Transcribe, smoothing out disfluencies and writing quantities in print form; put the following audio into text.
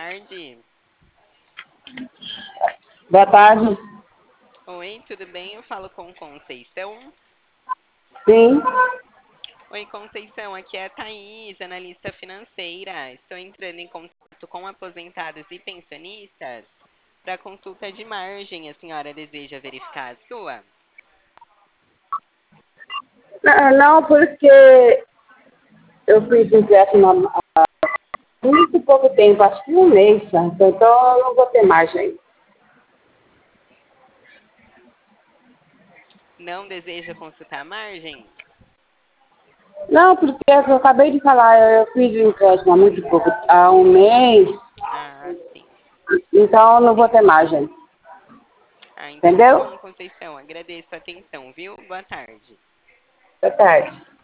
tarde. Boa tarde. Oi, tudo bem? Eu falo com Conceição. Sim. Oi, Conceição, aqui é a Thaís, analista financeira. Estou entrando em contato com aposentados e pensionistas para consulta de margem. A senhora deseja verificar a sua? Não, porque eu fiz empréstimo há muito pouco tempo, acho que um mês, então eu não vou ter margem. Não deseja consultar a margem? Não, porque eu acabei de falar, eu fiz o empréstimo há muito pouco, há um mês, Ah, sim. então eu não vou ter margem. Ah, então tá Entendeu? bom, Conceição. Agradeço a atenção, viu? Boa tarde. Boa tarde.